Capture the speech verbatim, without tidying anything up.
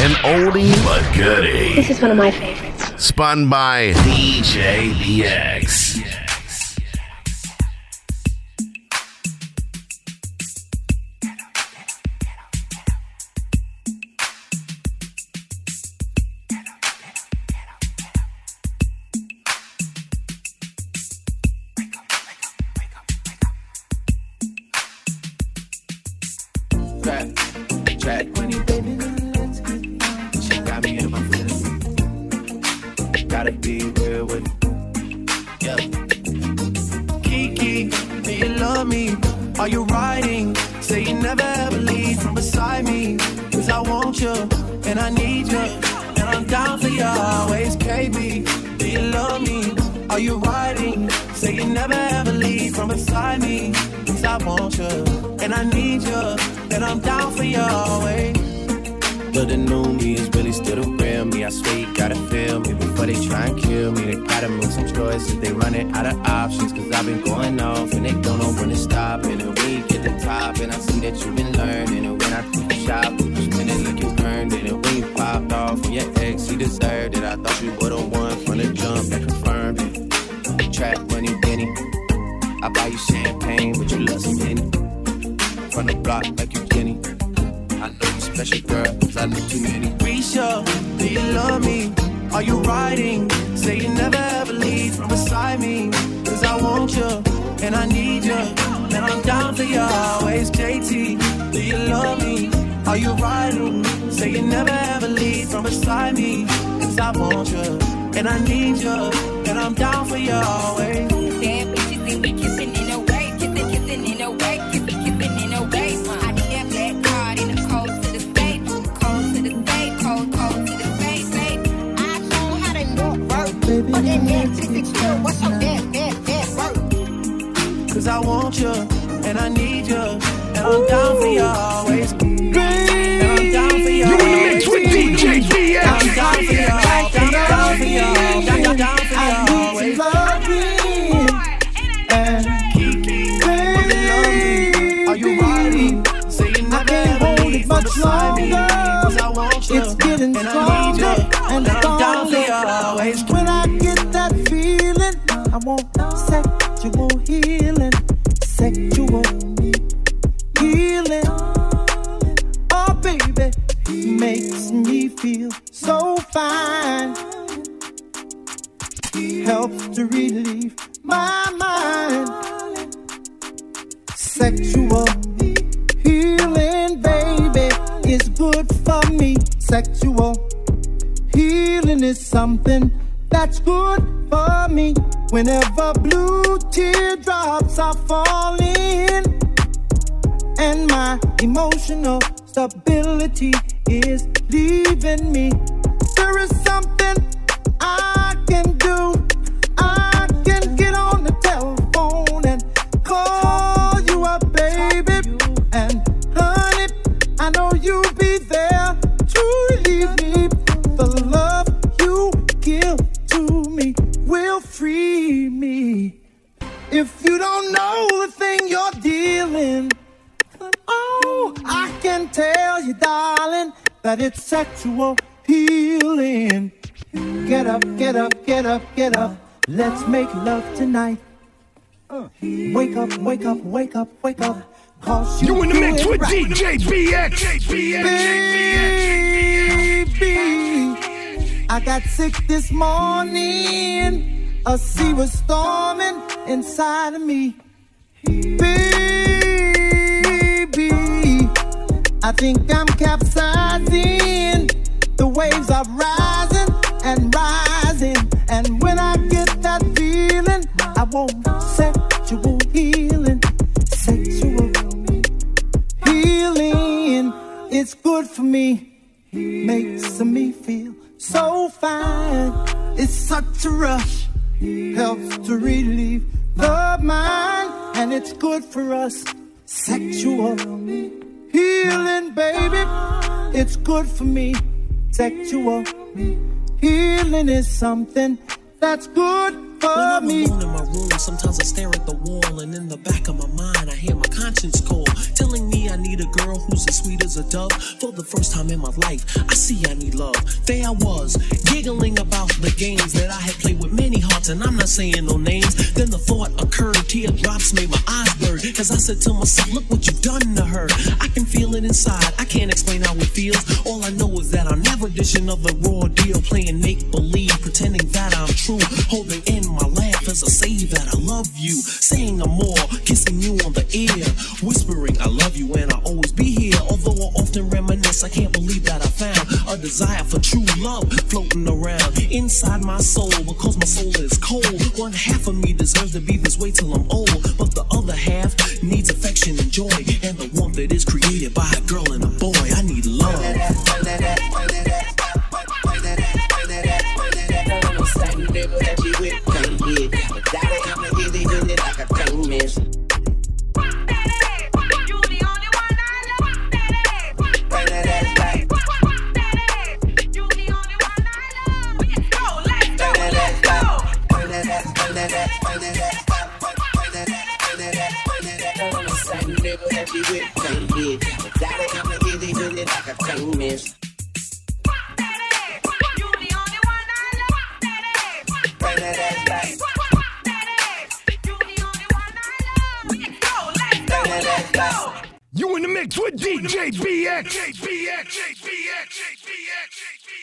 An oldie but goodie. This is one of my favorites. Spun by D J B X. Are you riding? Say you never ever leave from beside me. Cause I want you, and I need you, and I'm down for you always, K B. Do you love me? Are you riding? Say you never ever leave from beside me. Cause I want you, and I need you, and I'm down for you always. But the new me is really still the real me. I swear you gotta feel me before they try and kill me. They gotta make some choices, they running out of options. Cause I've been going off and they don't know when to stop. And then when you get the top and I see that you've been learning. And when I take a shot, you spin it like you earned it. And when you popped off from your ex, he deserved it. I thought you were the one from the jump that confirmed it. Trap money, Benny. I buy you champagne, but you love some Henny. From the block like you Kenny. I know you special, girl, cause I know too many. Risha, do you love me? Are you riding? Say you never ever leave from beside me. Cause I want you, and I need you, and I'm down for you always, J T. Do you love me? Are you riding? Say you never ever leave from beside me. Cause I want you, and I need you, and I'm down for you always. Bad bitches and we kissing in a way, kissing, kissing in a way, kissing, kissing in a way. I need that black card in the cold to the state, cold to the state, cold, cold to the state, state. I show how they look, work. But that neck, six, six, two, what's your bad, bad, bad work? Cause I want you, and I need you, and I'm down for you always. And I'm down for you. You in the mix with D J B X. I'm down for you, down, down for you, down, down for you always. Love me and Kiki, will you love me? Are you riding? Say you never ever leave from beside me. Cause I want you, it's getting and I need you, and and I'm down for you stronger. always. When I get that feeling, I want sexual healing, sexual healing. Oh baby, makes me feel so fine. Helps to relieve my mind. Sexual healing, baby, is good for me. Sexual healing is something that's good for me. Whenever blue teardrops are falling and my emotional stability is leaving me, there is something I can do. I can get on the telephone and call you up, baby. And honey, I know you'll be there to relieve me. The love you give to me will free me. If you don't know the thing you're dealing, oh, I can tell you, darling, that it's sexual healing. Get up, get up, get up, get up. Let's make love tonight. Wake up, wake up, wake up, wake up. Cause you, You in the do mix it with right. D J B X. Baby, I got sick this morning. A sea was storming inside of me. Baby, I think I'm capsizing. The waves are rising and rising. And when I get that feeling, I want sexual healing. Sexual healing. It's good for me. Makes me feel so fine. It's such a rush. Helps to relieve the mind. And it's good for us. Sexual healing, baby. It's good for me. Sexual healing is something that's good for me. When I'm alone in my room, sometimes I stare at the wall, and in the back of my mind, I hear my conscience call, telling me I need a girl who's as sweet as a dove. For the first time in my life, I see I need love. There I was, giggling about the games that I had played with many hearts, and I'm not saying no names. Then the thought occurred, teardrops made my eyes blur, cause I said to myself, look what you've done to her. I can feel it inside, I can't explain how it feels. All I know is that I'm never dishing of the raw deal, playing make-believe, pretending that I'm true, holding in my laugh as I say that I love you, saying I'm more, kissing you on the ear, whispering I love you and I'll always be here. Although I often reminisce, I can't believe that I found a desire for true love floating around inside my soul, because my soul is cold. One half of me deserves to be this way till I'm old, but the other half needs affection and joy, and the warmth that is created by a girl and a boy. I need love. You in the mix with D J B X. D J B X. D J B X.